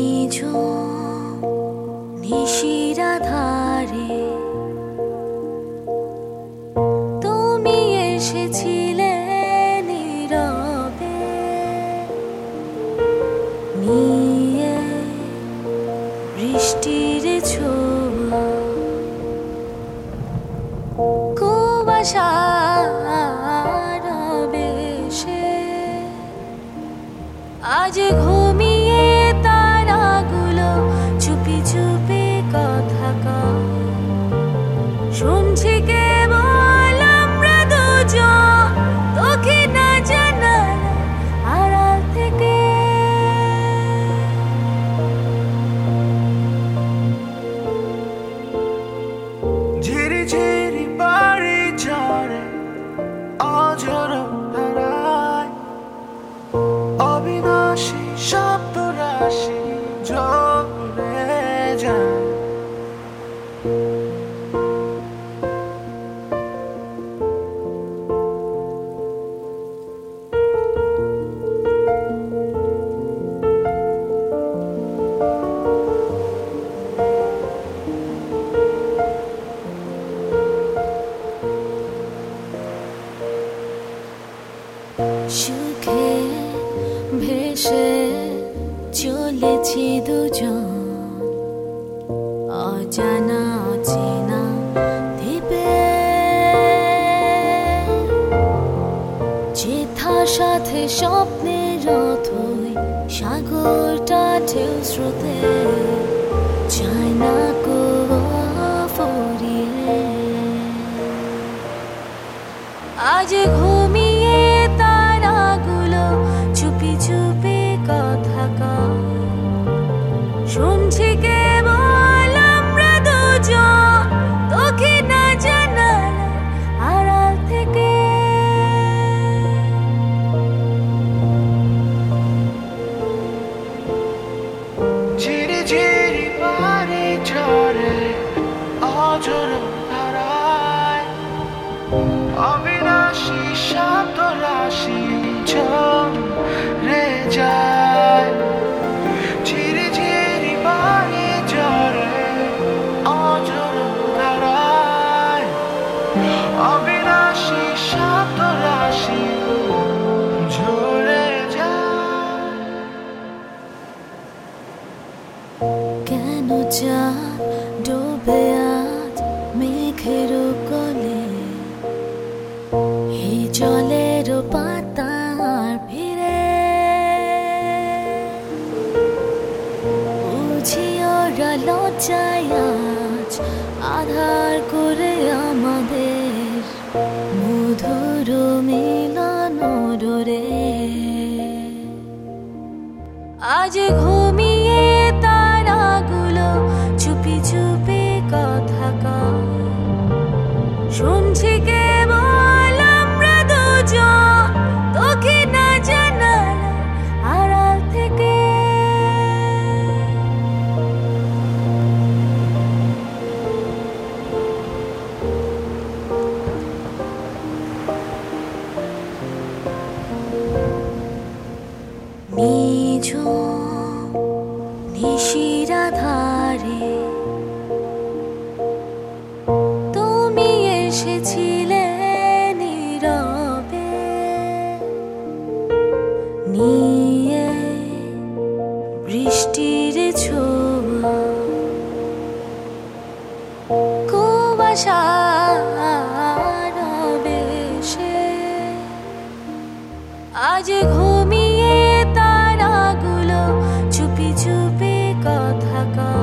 নিঝুম নিশিরা ধারে তুমি এসেছিলে নীরবে নিয়ে বৃষ্টির ছোঁয়া কুয়াশার বেশে আজ ঘুমিয়ে তারাগুলো চুপি চুপি কথা কয় শুনছি কেবল আমরা দুজন তোকে না জানার আড়াল থেকে ঝিরি ঝিরি বাড়ি ঝরে অঝোর ধারায় অবিনাশী শব্দ রাশি ঝরে যায় সুখে ভেসে চলেছি দুজন অজানা অচেনা দ্বীপে যেথার সাথে স্বপ্নের রথই সাগরটা ঢেউ স্রোতে যায় না কো ফরিয়ে আজ ঘুমিয়ে তারাগুলো চুপি চুপি কথা কয় শুনছি কেবল আমরা দুজন তোকে না জানার আড়াল থেকে ঝিরি ঝিরি বাড়ি ঝরে অঝোর ধারায় অবিনাশী শব্দ রাশি ঝরে যায় ঝিরি ঝিরি বাড়ি ঝরে অঝোর ধারায় অবিনাশী শব্দ রাশি ঝরে যায় কেন চাঁদ ডোবে আজ মেঘের কোলে এই জলের পাতার ভিড়ে বুঝি ওরা লজ্জায় আজ আধার করে আমাদের মধুর মিলন ডোরে আজ ঘুমিয়ে তারাগুলো চুপি চুপি কথা কয় শুনছি কেবল আমরা দুজন তোকে না জানার আড়াল থেকে নিঝুম নিশিরা ধারে তুমি এসেছিলে নীরবে নিয়ে বৃষ্টির ছোঁয়া কুয়াশার বেশে আজ ঘুমিয়ে তারাগুলো চুপি চুপি কথা কয়